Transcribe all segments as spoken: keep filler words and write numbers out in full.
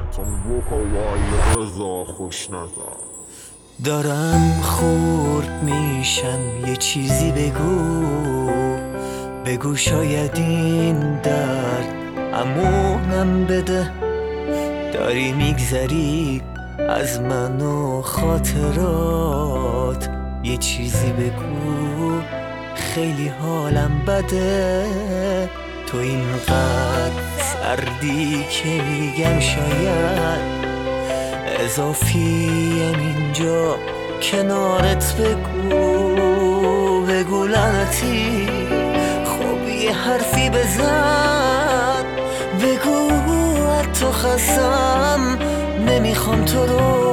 خوش ندار. دارم خورد میشم یه چیزی بگو بگو شاید این درد امونم بده. داری میگذری از من و خاطرات یه چیزی بگو خیلی حالم بده. تو اینقدر سردی که میگم شاید اضافیم اینجا کنارت. بگو بگو لعنتی خب یه حرفی بزن. بگو حتی خستم نمیخوام تو رو.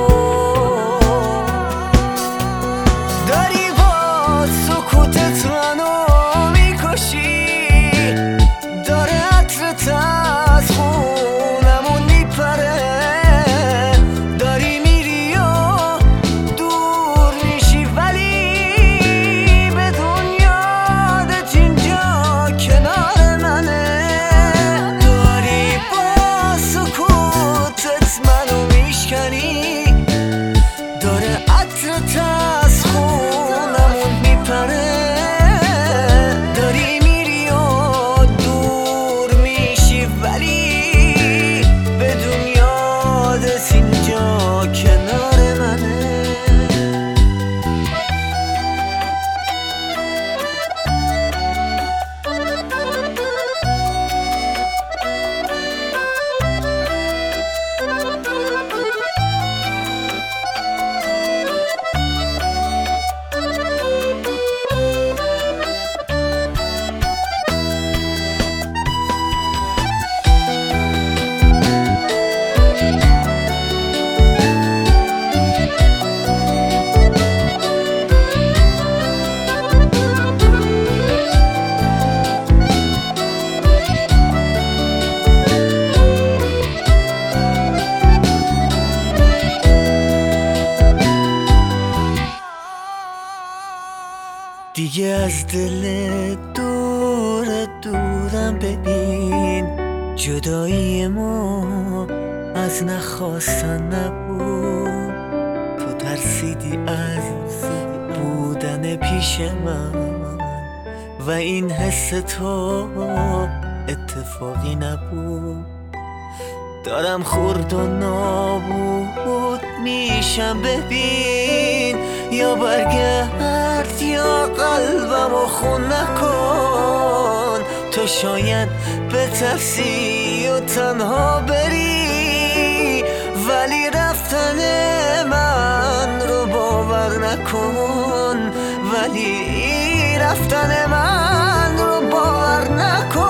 داری با سکوتت منو میکشی. داره عطرت از خونمون میپره. داری میری و دور میشی ولی به دنیادت اینجا کنار منه. داری با سکوتت منو میشکنی. داره عطرت از خونمون میپره. داری میری و دور میشی ولی به دنیادت اینجا کنار منه. دیگه از دل دور دورم ببین. جدایی ما از نخواستن نبود. تو ترسیدی از بودن پیش من و این حس تو اتفاقی نبود. دارم خورد و نابود میشم ببین. یا برگرد یا قلبمو خون نکن. تو شاید بترسی و تنها بری ولی رفتن من رو باور نکن. ولی رفتن من رو باور نکن.